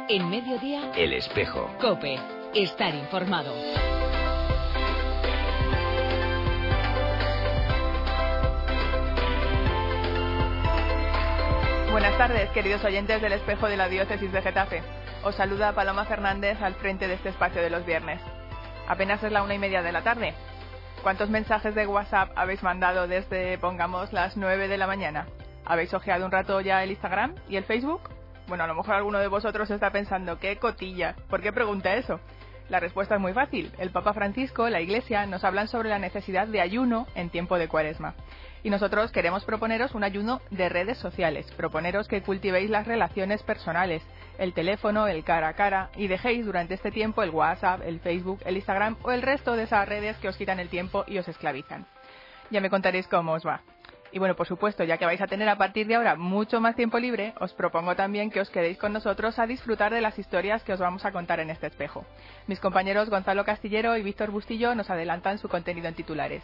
En Mediodía, El Espejo. COPE. Estar informado. Buenas tardes, queridos oyentes del Espejo de la Diócesis de Getafe. Os saluda Paloma Fernández al frente de este espacio de los viernes. Apenas es la 1:30 de la tarde. ¿Cuántos mensajes de WhatsApp habéis mandado desde, pongamos, las 9 de la mañana? ¿Habéis ojeado un rato ya el Instagram y el Facebook? Bueno, a lo mejor alguno de vosotros está pensando, ¡qué cotilla! ¿Por qué pregunta eso? La respuesta es muy fácil. El Papa Francisco, la Iglesia, nos hablan sobre la necesidad de ayuno en tiempo de Cuaresma. Y nosotros queremos proponeros un ayuno de redes sociales, proponeros que cultivéis las relaciones personales, el teléfono, el cara a cara, y dejéis durante este tiempo el WhatsApp, el Facebook, el Instagram o el resto de esas redes que os quitan el tiempo y os esclavizan. Ya me contaréis cómo os va. Y bueno, por supuesto, ya que vais a tener a partir de ahora mucho más tiempo libre, os propongo también que os quedéis con nosotros a disfrutar de las historias que os vamos a contar en este espejo. Mis compañeros Gonzalo Castillero y Víctor Bustillo nos adelantan su contenido en titulares.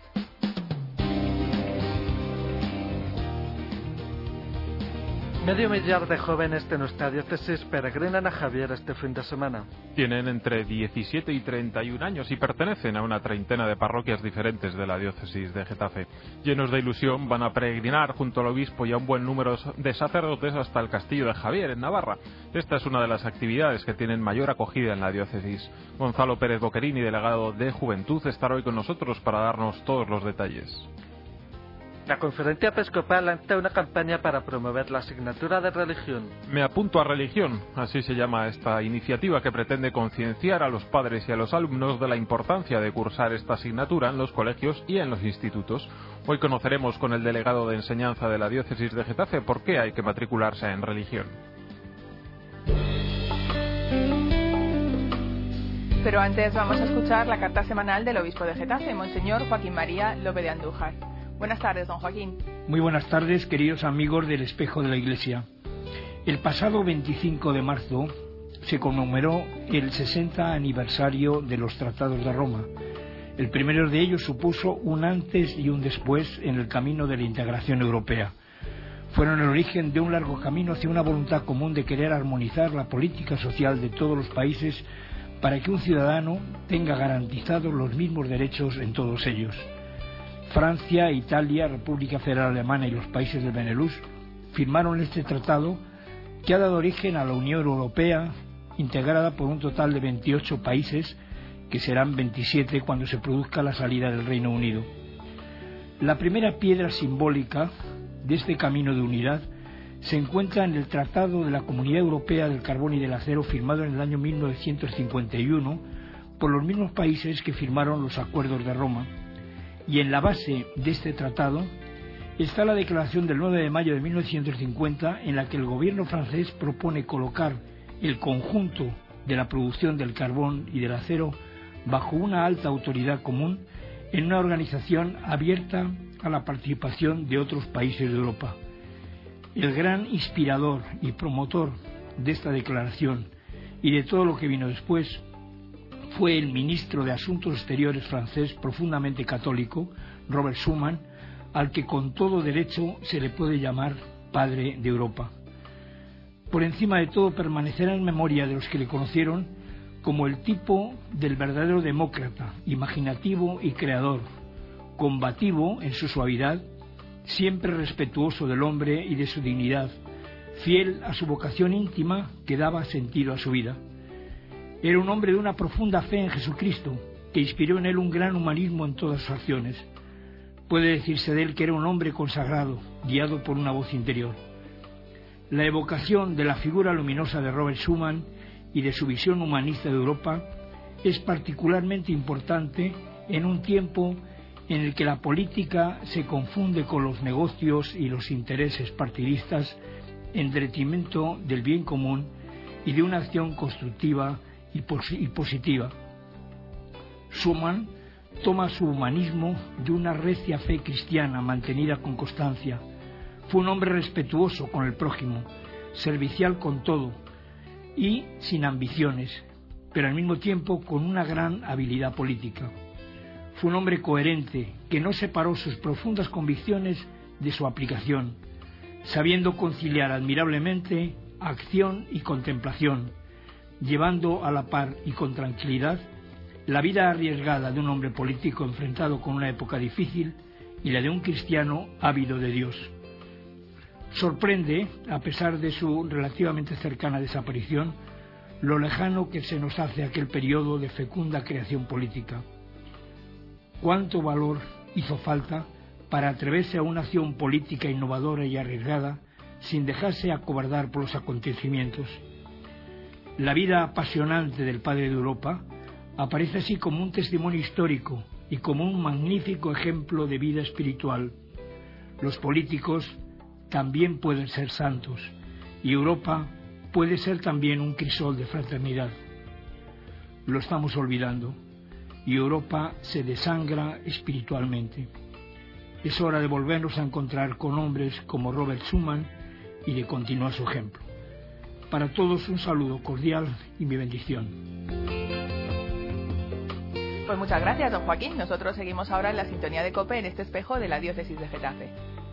Medio millar de jóvenes de nuestra diócesis peregrinan a Javier este fin de semana. Tienen entre 17 y 31 años y pertenecen a una treintena de parroquias diferentes de la diócesis de Getafe. Llenos de ilusión, van a peregrinar junto al obispo y a un buen número de sacerdotes hasta el castillo de Javier, en Navarra. Esta es una de las actividades que tienen mayor acogida en la diócesis. Gonzalo Pérez Boquerini, delegado de Juventud, estará hoy con nosotros para darnos todos los detalles. La Conferencia Episcopal lanza una campaña para promover la asignatura de religión. Me apunto a religión, así se llama esta iniciativa que pretende concienciar a los padres y a los alumnos de la importancia de cursar esta asignatura en los colegios y en los institutos. Hoy conoceremos con el delegado de enseñanza de la diócesis de Getafe por qué hay que matricularse en religión. Pero antes vamos a escuchar la carta semanal del obispo de Getafe, Monseñor Joaquín María López de Andújar. Buenas tardes, don Joaquín. Muy buenas tardes, queridos amigos del Espejo de la Iglesia. El pasado 25 de marzo se conmemoró el 60 aniversario de los Tratados de Roma. El primero de ellos supuso un antes y un después en el camino de la integración europea. Fueron el origen de un largo camino hacia una voluntad común de querer armonizar la política social de todos los países para que un ciudadano tenga garantizados los mismos derechos en todos ellos. Francia, Italia, República Federal Alemana y los países del Benelux firmaron este tratado que ha dado origen a la Unión Europea, integrada por un total de 28 países, que serán 27 cuando se produzca la salida del Reino Unido. La primera piedra simbólica de este camino de unidad se encuentra en el Tratado de la Comunidad Europea del Carbón y del Acero, firmado en el año 1951 por los mismos países que firmaron los Acuerdos de Roma. Y en la base de este tratado está la declaración del 9 de mayo de 1950, en la que el gobierno francés propone colocar el conjunto de la producción del carbón y del acero bajo una alta autoridad común en una organización abierta a la participación de otros países de Europa. El gran inspirador y promotor de esta declaración y de todo lo que vino después fue el ministro de Asuntos Exteriores francés, profundamente católico, Robert Schuman, al que con todo derecho se le puede llamar padre de Europa. Por encima de todo permanecerá en memoria de los que le conocieron como el tipo del verdadero demócrata, imaginativo y creador, combativo en su suavidad, siempre respetuoso del hombre y de su dignidad, fiel a su vocación íntima que daba sentido a su vida. Era un hombre de una profunda fe en Jesucristo, que inspiró en él un gran humanismo en todas sus acciones. Puede decirse de él que era un hombre consagrado, guiado por una voz interior. La evocación de la figura luminosa de Robert Schuman y de su visión humanista de Europa es particularmente importante en un tiempo en el que la política se confunde con los negocios y los intereses partidistas en detrimento del bien común y de una acción constructiva y positiva. Schuman toma su humanismo de una recia fe cristiana mantenida con constancia. Fue un hombre respetuoso con el prójimo, servicial con todo y sin ambiciones, pero al mismo tiempo con una gran habilidad política. Fue un hombre coherente que no separó sus profundas convicciones de su aplicación, sabiendo conciliar admirablemente acción y contemplación, llevando a la par y con tranquilidad la vida arriesgada de un hombre político enfrentado con una época difícil y la de un cristiano ávido de Dios. Sorprende, a pesar de su relativamente cercana desaparición, lo lejano que se nos hace aquel periodo de fecunda creación política. Cuánto valor hizo falta para atreverse a una acción política innovadora y arriesgada sin dejarse acobardar por los acontecimientos. La vida apasionante del padre de Europa aparece así como un testimonio histórico y como un magnífico ejemplo de vida espiritual. Los políticos también pueden ser santos y Europa puede ser también un crisol de fraternidad. Lo estamos olvidando y Europa se desangra espiritualmente. Es hora de volvernos a encontrar con hombres como Robert Schuman y de continuar su ejemplo. Para todos un saludo cordial y mi bendición. Pues muchas gracias, don Joaquín. Nosotros seguimos ahora en la sintonía de COPE en este espejo de la diócesis de Getafe.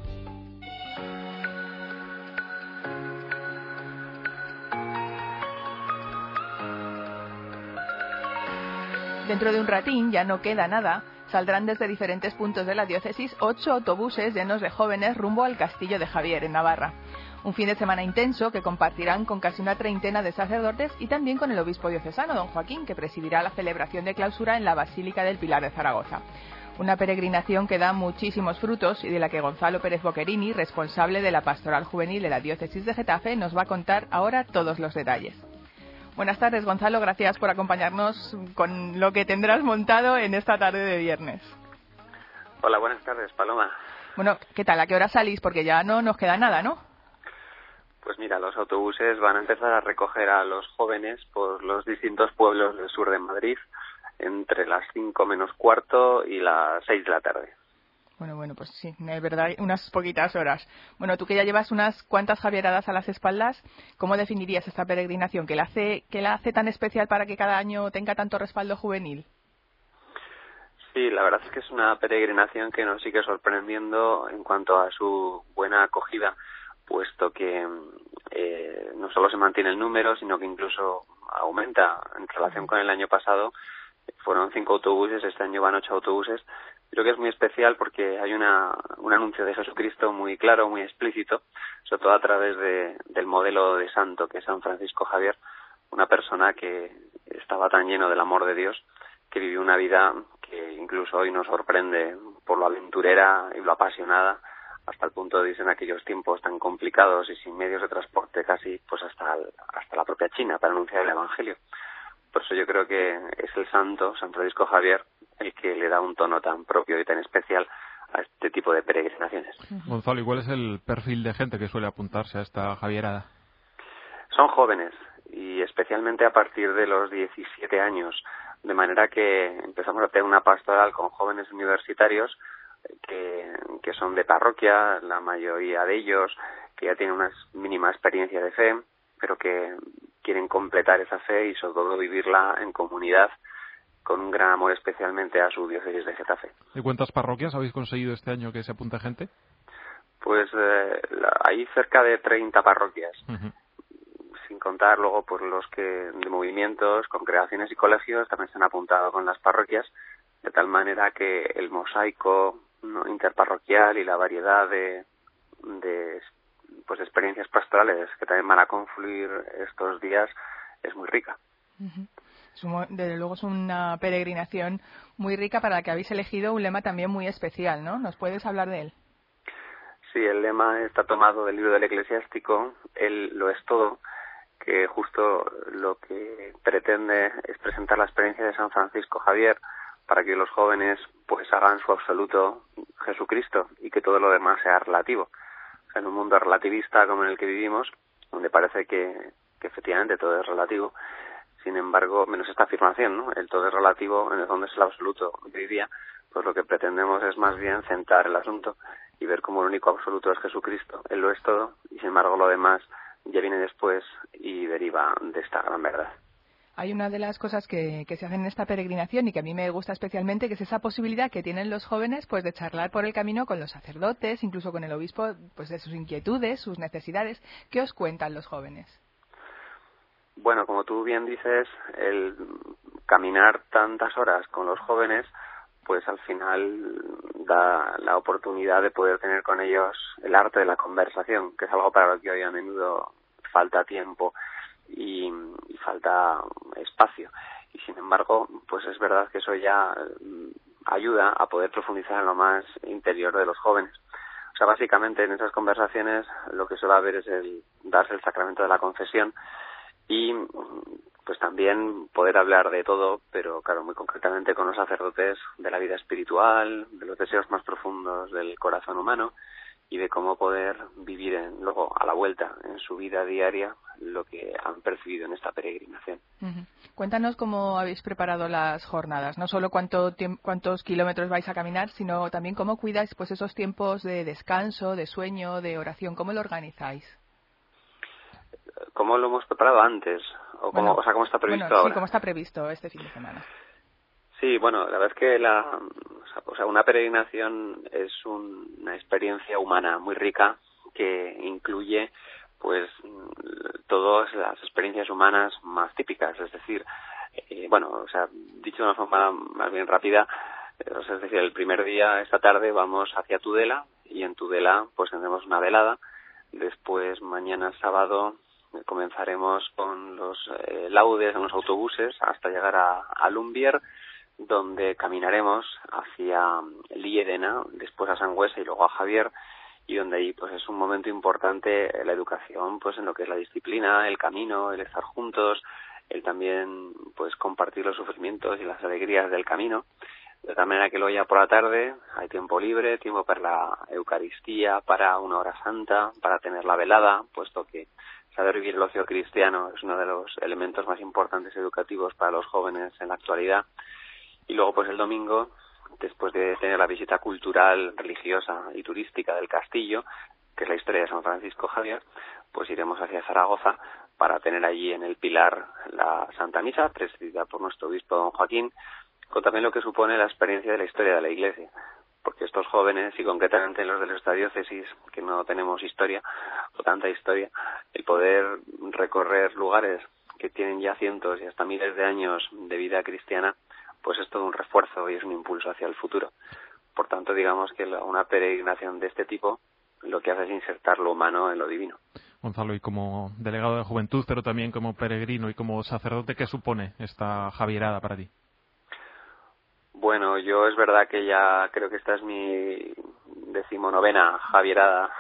Dentro de un ratín, ya no queda nada, saldrán desde diferentes puntos de la diócesis 8 autobuses llenos de jóvenes rumbo al Castillo de Javier, en Navarra. Un fin de semana intenso que compartirán con casi una treintena de sacerdotes y también con el obispo diocesano, don Joaquín, que presidirá la celebración de clausura en la Basílica del Pilar de Zaragoza. Una peregrinación que da muchísimos frutos y de la que Gonzalo Pérez Boquerini, responsable de la Pastoral Juvenil de la diócesis de Getafe, nos va a contar ahora todos los detalles. Buenas tardes, Gonzalo, gracias por acompañarnos con lo que tendrás montado en esta tarde de viernes. Hola, buenas tardes, Paloma. Bueno, ¿qué tal? ¿A qué hora salís? Porque ya no nos queda nada, ¿no? Pues mira, los autobuses van a empezar a recoger a los jóvenes por los distintos pueblos del sur de Madrid entre las 5 menos cuarto y las 6 de la tarde. Bueno, pues sí, es verdad, unas poquitas horas. Bueno, tú que ya llevas unas cuantas javieradas a las espaldas, ¿cómo definirías esta peregrinación? ¿Qué la hace tan especial para que cada año tenga tanto respaldo juvenil? Sí, la verdad es que es una peregrinación que nos sigue sorprendiendo en cuanto a su buena acogida, puesto que no solo se mantiene el número, sino que incluso aumenta en relación con el año pasado. Fueron 5 autobuses, este año van 8 autobuses. Creo que es muy especial porque hay un anuncio de Jesucristo muy claro, muy explícito, sobre todo a través del modelo de santo que es San Francisco Javier, una persona que estaba tan lleno del amor de Dios, que vivió una vida que incluso hoy nos sorprende por lo aventurera y lo apasionada, hasta el punto de irse en aquellos tiempos tan complicados y sin medios de transporte casi, pues hasta la propia China para anunciar el Evangelio. Por eso yo creo que es el santo, San Francisco Javier, el que le da un tono tan propio y tan especial a este tipo de peregrinaciones. Gonzalo, ¿y cuál es el perfil de gente que suele apuntarse a esta javierada? Son jóvenes y especialmente a partir de los 17 años, de manera que empezamos a tener una pastoral con jóvenes universitarios que son de parroquia, la mayoría de ellos que ya tienen una mínima experiencia de fe, pero que quieren completar esa fe y sobre todo vivirla en comunidad con un gran amor especialmente a su diócesis de Getafe. ¿De cuántas parroquias habéis conseguido este año que se apunte gente? Pues hay cerca de 30 parroquias, sin contar luego por los que de movimientos, congregaciones y colegios también se han apuntado con las parroquias, de tal manera que el mosaico, ¿no?, interparroquial y la variedad de experiencias pastorales que también van a confluir estos días es muy rica. Desde luego es una peregrinación muy rica para la que habéis elegido un lema también muy especial, ¿no? ¿Nos puedes hablar de él? Sí, el lema está tomado del libro del Eclesiástico, Él lo es todo, que justo lo que pretende es presentar la experiencia de San Francisco Javier para que los jóvenes pues hagan su absoluto Jesucristo y que todo lo demás sea relativo. O sea, en un mundo relativista como en el que vivimos, donde parece que efectivamente todo es relativo, sin embargo, menos esta afirmación, ¿no? El todo es relativo, en el fondo es el absoluto de hoy día, pues lo que pretendemos es más bien centrar el asunto y ver cómo el único absoluto es Jesucristo. Él lo es todo y sin embargo lo demás ya viene después y deriva de esta gran verdad. Hay una de las cosas que se hacen en esta peregrinación y que a mí me gusta especialmente, que es esa posibilidad que tienen los jóvenes pues de charlar por el camino con los sacerdotes, incluso con el obispo, pues de sus inquietudes, sus necesidades. ¿Qué os cuentan los jóvenes? Bueno, como tú bien dices, el caminar tantas horas con los jóvenes, pues al final da la oportunidad de poder tener con ellos el arte de la conversación, que es algo para lo que hoy a menudo falta tiempo y falta espacio. Y sin embargo, pues es verdad que eso ya ayuda a poder profundizar en lo más interior de los jóvenes. O sea, básicamente en esas conversaciones lo que suele haber es el darse el sacramento de la confesión y pues también poder hablar de todo, pero claro, muy concretamente con los sacerdotes, de la vida espiritual, de los deseos más profundos del corazón humano y de cómo poder vivir luego a la vuelta en su vida diaria lo que han percibido en esta peregrinación. Uh-huh. Cuéntanos cómo habéis preparado las jornadas, no solo cuántos kilómetros vais a caminar, sino también cómo cuidáis pues esos tiempos de descanso, de sueño, de oración, ¿cómo lo organizáis? ¿Cómo lo hemos preparado antes? ¿Cómo está previsto ahora? Sí, ¿cómo está previsto este fin de semana? Sí, bueno, la verdad es que una peregrinación es una experiencia humana muy rica que incluye pues todas las experiencias humanas más típicas, es decir, dicho de una forma más bien rápida, es decir, el primer día, esta tarde, vamos hacia Tudela y en Tudela pues tendremos una velada. Después, mañana sábado, comenzaremos con los laudes en los autobuses hasta llegar a Lumbier, donde caminaremos hacia Liedena, después a Sangüesa y luego a Javier, y donde ahí pues es un momento importante la educación pues en lo que es la disciplina, el camino, el estar juntos, el también pues compartir los sufrimientos y las alegrías del camino. De tal manera que luego ya por la tarde hay tiempo libre, tiempo para la Eucaristía, para una hora santa, para tener la velada, puesto que saber vivir el ocio cristiano es uno de los elementos más importantes educativos para los jóvenes en la actualidad. Y luego pues el domingo, después de tener la visita cultural, religiosa y turística del castillo, que es la historia de San Francisco Javier, pues iremos hacia Zaragoza para tener allí en el Pilar la Santa Misa, presidida por nuestro obispo don Joaquín, con también lo que supone la experiencia de la historia de la Iglesia, porque estos jóvenes, y concretamente los de nuestra diócesis, que no tenemos historia, o tanta historia, el poder recorrer lugares que tienen ya cientos y hasta miles de años de vida cristiana, pues es todo un refuerzo y es un impulso hacia el futuro. Por tanto, digamos que una peregrinación de este tipo lo que hace es insertar lo humano en lo divino. Gonzalo, y como delegado de juventud, pero también como peregrino y como sacerdote, ¿qué supone esta javierada para ti? Bueno, yo es verdad que ya creo que esta es mi 19ª javierada.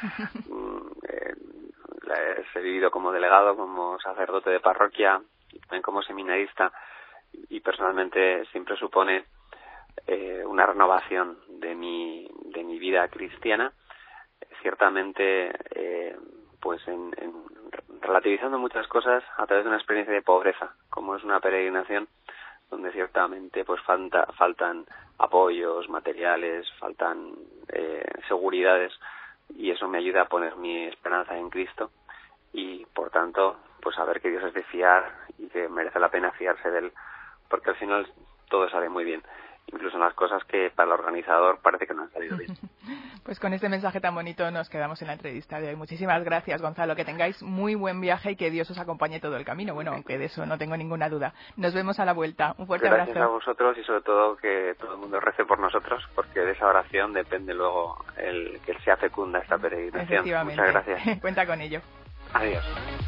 La he vivido como delegado, como sacerdote de parroquia, y también como seminarista, y personalmente siempre supone una renovación de mi vida cristiana, ciertamente pues en relativizando muchas cosas a través de una experiencia de pobreza, como es una peregrinación donde ciertamente pues faltan apoyos materiales, faltan seguridades, y eso me ayuda a poner mi esperanza en Cristo y por tanto pues saber que Dios es de fiar y que merece la pena fiarse de él, porque al final todo sale muy bien, incluso en las cosas que para el organizador parece que no han salido bien. Pues con este mensaje tan bonito nos quedamos en la entrevista de hoy. Muchísimas gracias, Gonzalo, que tengáis muy buen viaje y que Dios os acompañe todo el camino. Bueno, aunque de eso no tengo ninguna duda. Nos vemos a la vuelta. Un fuerte abrazo. Gracias a vosotros y sobre todo que todo el mundo rece por nosotros, porque de esa oración depende luego que sea fecunda esta peregrinación. Efectivamente. Muchas gracias. Cuenta con ello. Adiós.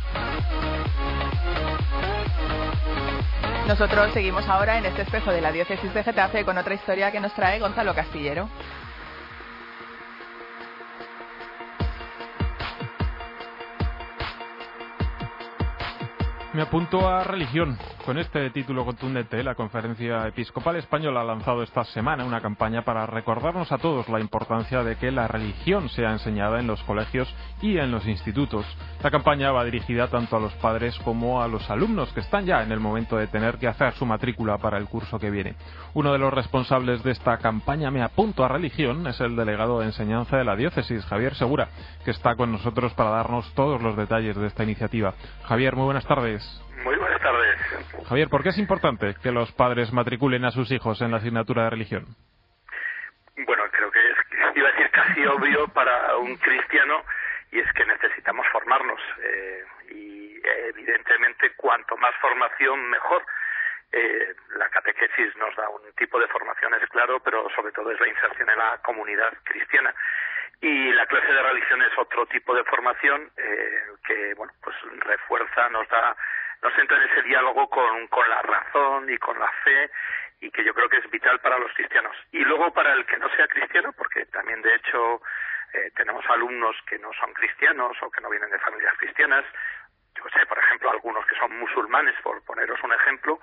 Nosotros seguimos ahora en este espejo de la diócesis de Getafe con otra historia que nos trae Gonzalo Castillero. Me apunto a religión. Con este título contundente, la Conferencia Episcopal Española ha lanzado esta semana una campaña para recordarnos a todos la importancia de que la religión sea enseñada en los colegios y en los institutos. La campaña va dirigida tanto a los padres como a los alumnos que están ya en el momento de tener que hacer su matrícula para el curso que viene. Uno de los responsables de esta campaña Me apunto a religión es el delegado de enseñanza de la diócesis, Javier Segura, que está con nosotros para darnos todos los detalles de esta iniciativa. Javier, muy buenas tardes. Muy buenas tardes. Javier, ¿por qué es importante que los padres matriculen a sus hijos en la asignatura de religión? Bueno, creo que iba a decir casi obvio para un cristiano, y es que necesitamos formarnos. Y evidentemente cuanto más formación mejor. La catequesis nos da un tipo de formación, es claro, pero sobre todo es la inserción en la comunidad cristiana. Y la clase de religión es otro tipo de formación que, bueno, pues refuerza, nos entra en ese diálogo con la razón y con la fe, y que yo creo que es vital para los cristianos. Y luego para el que no sea cristiano, porque también de hecho tenemos alumnos que no son cristianos o que no vienen de familias cristianas, yo sé, por ejemplo, algunos que son musulmanes, por poneros un ejemplo,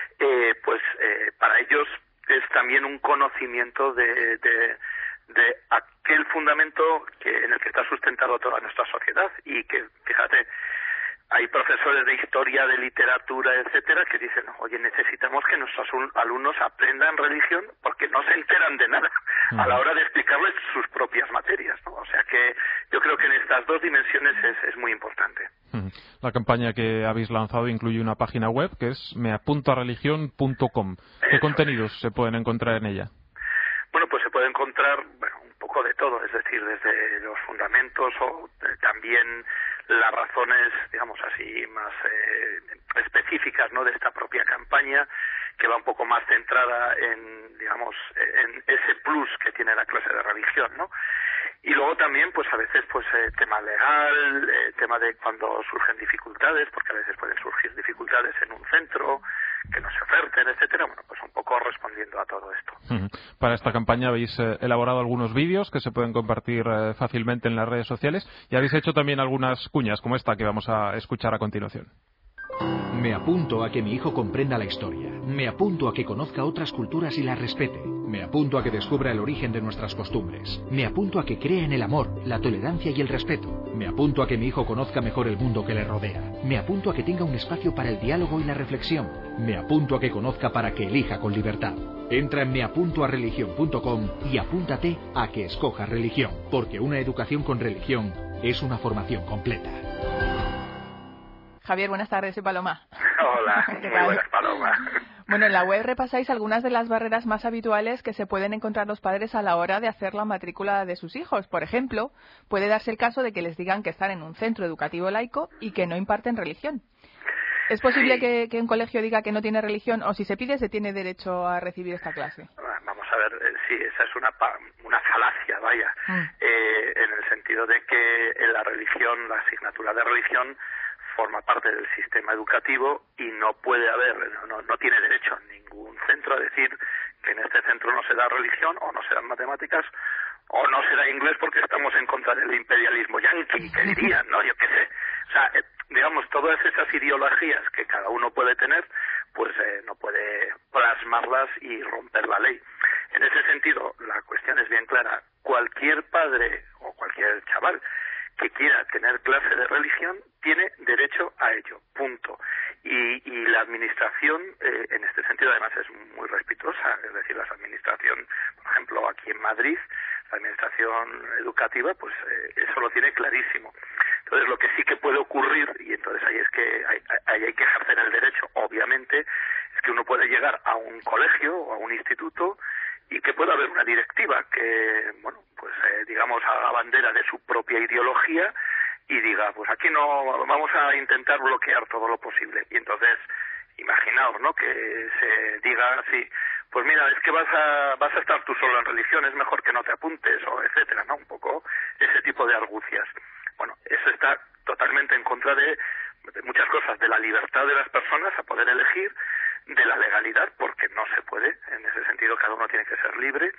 para ellos es también un conocimiento de aquel fundamento en el que está sustentado toda nuestra sociedad, y que, fíjate, hay profesores de historia, de literatura, etcétera, que dicen, oye, necesitamos que nuestros alumnos aprendan religión porque no se enteran de nada a la hora de explicarles sus propias materias, ¿no? O sea que yo creo que en estas dos dimensiones es muy importante. La campaña que habéis lanzado incluye una página web que es meapuntoareligion.com. ¿Qué contenidos se pueden encontrar en ella? Bueno, pues se puede encontrar un poco de todo, es decir, desde los fundamentos o también las razones, digamos así, más específicas, ¿no?, de esta propia campaña, que va un poco más centrada en, digamos, en ese plus que tiene la clase de religión, ¿no? Y luego también, pues a veces, pues tema legal, tema de cuando surgen dificultades, porque a veces pueden surgir dificultades en un centro, que no se oferten, etcétera. Bueno, pues un poco respondiendo a todo esto. Para esta campaña habéis elaborado algunos vídeos que se pueden compartir fácilmente en las redes sociales, y habéis hecho también algunas cuñas, como esta que vamos a escuchar a continuación. Me apunto a que mi hijo comprenda la historia. Me apunto a que conozca otras culturas y las respete. Me apunto a que descubra el origen de nuestras costumbres. Me apunto a que crea en el amor, la tolerancia y el respeto. Me apunto a que mi hijo conozca mejor el mundo que le rodea. Me apunto a que tenga un espacio para el diálogo y la reflexión. Me apunto a que conozca para que elija con libertad. Entra en meapuntoareligion.com y apúntate a que escoja religión, porque una educación con religión es una formación completa. Javier, buenas tardes, soy Paloma. Hola, muy buenas, Paloma. Bueno, en la web repasáis algunas de las barreras más habituales que se pueden encontrar los padres a la hora de hacer la matrícula de sus hijos. Por ejemplo, puede darse el caso de que les digan que están en un centro educativo laico y que no imparten religión. ¿Es posible que un colegio diga que no tiene religión, o si se pide, se tiene derecho a recibir esta clase? Vamos a ver, sí, esa es una falacia, vaya, en el sentido de que en la religión, la asignatura de religión, forma parte del sistema educativo y no puede haber, no tiene derecho ningún centro a decir que en este centro no se da religión, o no se dan matemáticas, o no se da inglés porque estamos en contra del imperialismo yanqui, que dirían, ¿no? Yo qué sé. O sea, digamos, todas esas ideologías que cada uno puede tener, pues no puede plasmarlas y romper la ley. En ese sentido, la cuestión es bien clara. Cualquier padre o cualquier chaval que quiera tener clase de religión tiene derecho a ello, punto. Y la administración, en este sentido, además es muy respetuosa, es decir, la administración, por ejemplo, aquí en Madrid, la administración educativa, pues eso lo tiene clarísimo. Entonces, lo que sí que puede ocurrir, y entonces ahí es que ahí hay que ejercer el derecho, obviamente, es que uno puede llegar a un colegio o a un instituto y que pueda haber una directiva que, bueno, pues digamos, haga bandera de su propia ideología y diga, pues aquí no, vamos a intentar bloquear todo lo posible. Y entonces, imaginaos, ¿no?, que se diga así, pues mira, es que vas a estar tú solo en religión, es mejor que no te apuntes, o etcétera, ¿no? Un poco ese tipo de argucias. Bueno, eso está totalmente en contra de muchas cosas, de la libertad de las personas a poder elegir, de la legalidad, porque no se puede, en ese sentido cada uno tiene que ser libre,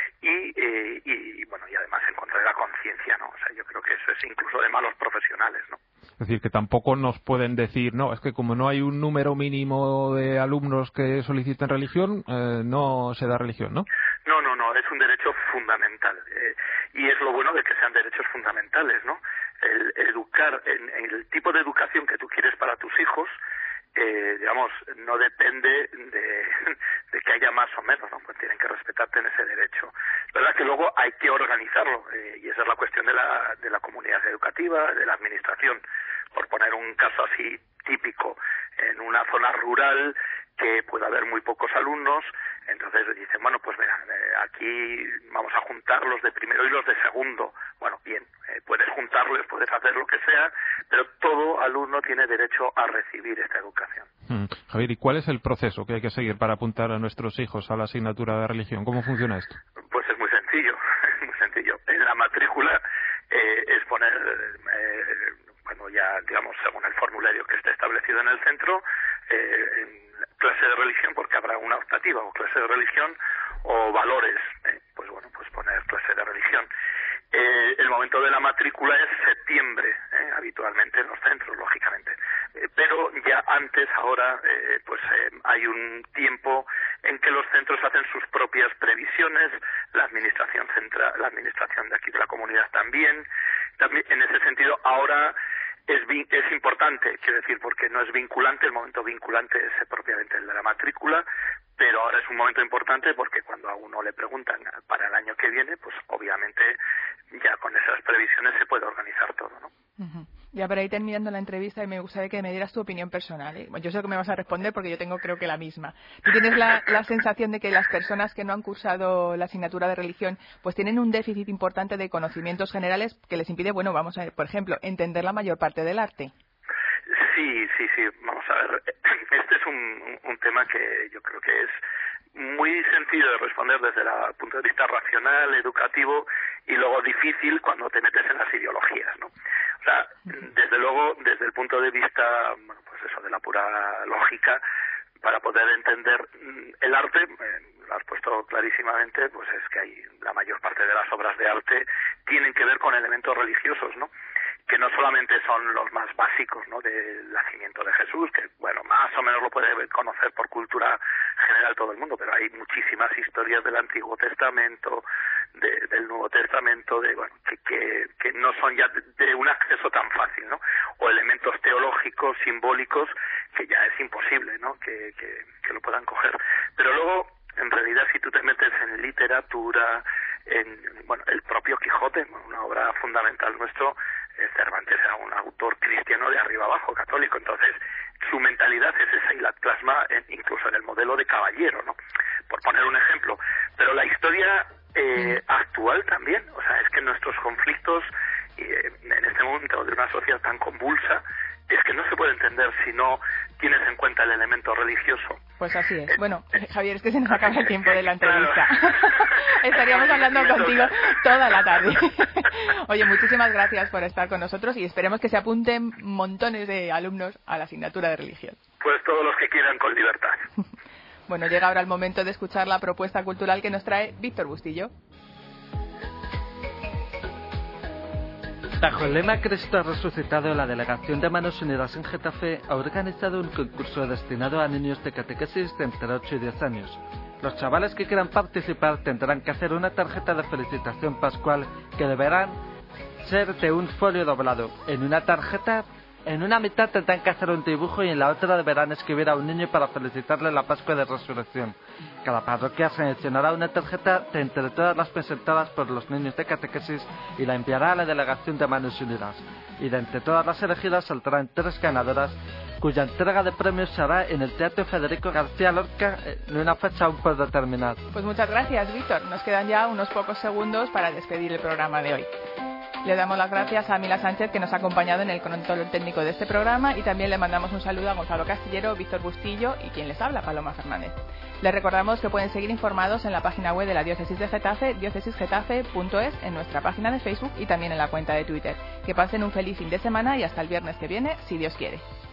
y bueno, y además en contra de la conciencia, ¿no? O sea, yo creo que eso es incluso de malos profesionales, ¿no? Es decir, que tampoco nos pueden decir, no, es que como no hay un número mínimo de alumnos que soliciten religión, no se da religión, ¿no? No, es un derecho fundamental, y es lo bueno de que sean derechos fundamentales, ¿no? El educar, en el tipo de educación que tú quieres para tus hijos, digamos, no depende de que haya más o menos, ¿no? Pues tienen que respetarte en ese derecho. Es verdad que luego hay que organizarlo, y esa es la cuestión de la comunidad educativa, de la administración. Por poner un caso así típico, en una zona rural que pueda haber muy pocos alumnos, Entonces dicen, bueno, pues mira, aquí vamos a juntar los de primero y los de segundo. Bueno, bien, puedes juntarles, puedes hacer lo que sea, pero todo alumno tiene derecho a recibir esta educación. Javier, ¿y cuál es el proceso que hay que seguir para apuntar a nuestros hijos a la asignatura de religión? ¿Cómo funciona esto? Pues es muy sencillo, En la matrícula es poner, bueno, ya digamos, según el formulario que esté establecido en el centro, clase de religión, porque habrá una optativa, o clase de religión, o valores, pues bueno, pues poner clase de religión. El momento de la matrícula es septiembre, habitualmente en los centros, lógicamente. Pero ya antes, ahora, hay un tiempo en que los centros hacen sus propias previsiones, la administración central, la administración de aquí de la comunidad también. En ese sentido, ahora es importante, quiero decir, porque no es vinculante, el momento vinculante es propiamente el de la matrícula, pero ahora es un momento importante porque cuando a uno le preguntan para el año que viene, pues obviamente ya con esas previsiones se puede organizar todo, ¿no? Uh-huh. Ya para ir terminando la entrevista, me gustaría que me dieras tu opinión personal, ¿eh? Yo sé que me vas a responder porque yo tengo creo que la misma. ¿Tú tienes la sensación de que las personas que no han cursado la asignatura de religión pues tienen un déficit importante de conocimientos generales que les impide, bueno, vamos a ver, por ejemplo, entender la mayor parte del arte? Sí. Vamos a ver, este es un tema que yo creo que es muy sencillo de responder desde el punto de vista racional, educativo, y luego difícil cuando te metes en las ideologías, ¿no? O sea, desde luego, desde el punto de vista, bueno, pues eso, de la pura lógica, para poder entender el arte, lo has puesto clarísimamente, pues es que hay la mayor parte de las obras de arte tienen que ver con elementos religiosos, ¿no? Que no solamente son los más básicos, ¿no?, del nacimiento de Jesús, que, bueno, más o menos lo puede conocer por cultura general todo el mundo, pero hay muchísimas historias del Antiguo Testamento, del Nuevo Testamento, que no son ya de un acceso tan fácil, ¿no? O elementos teológicos, simbólicos, que ya es imposible, ¿no?, que lo puedan coger. Pero luego, en realidad, si tú te metes en literatura, el propio Quijote, una obra fundamental nuestro, Cervantes era un autor cristiano de arriba abajo, católico, entonces su mentalidad es esa y la plasma incluso en el modelo de caballero, ¿no? Por poner un ejemplo. Pero la historia actual también, o sea, es que nuestros conflictos en este momento de una sociedad tan convulsa, es que no se puede entender si no tienes en cuenta el elemento religioso. Pues así es. Bueno, Javier, es que se nos acaba el tiempo de la entrevista. Claro. Estaríamos hablando contigo toda la tarde. Oye, muchísimas gracias por estar con nosotros y esperemos que se apunten montones de alumnos a la asignatura de religión. Pues todos los que quieran, con libertad. Bueno, llega ahora el momento de escuchar la propuesta cultural que nos trae Víctor Bustillo. Bajo el lema Cristo ha resucitado, la Delegación de Manos Unidas en Getafe ha organizado un concurso destinado a niños de catequesis de entre 8 y 10 años. Los chavales que quieran participar tendrán que hacer una tarjeta de felicitación pascual que deberán ser de un folio doblado. En una tarjeta, en una mitad tendrán que hacer un dibujo y en la otra deberán escribir a un niño para felicitarle la Pascua de Resurrección. Cada parroquia seleccionará una tarjeta de entre todas las presentadas por los niños de catequesis y la enviará a la Delegación de Manos Unidas. Y de entre todas las elegidas saldrán 3 ganadoras, cuya entrega de premios se hará en el Teatro Federico García Lorca en una fecha aún por determinar. Pues muchas gracias, Víctor. Nos quedan ya unos pocos segundos para despedir el programa de hoy. Le damos las gracias a Mila Sánchez, que nos ha acompañado en el control técnico de este programa, y también le mandamos un saludo a Gonzalo Castillero, Víctor Bustillo y quien les habla, Paloma Fernández. Les recordamos que pueden seguir informados en la página web de la Diócesis de Getafe, diocesisgetafe.es, en nuestra página de Facebook y también en la cuenta de Twitter. Que pasen un feliz fin de semana y hasta el viernes que viene, si Dios quiere.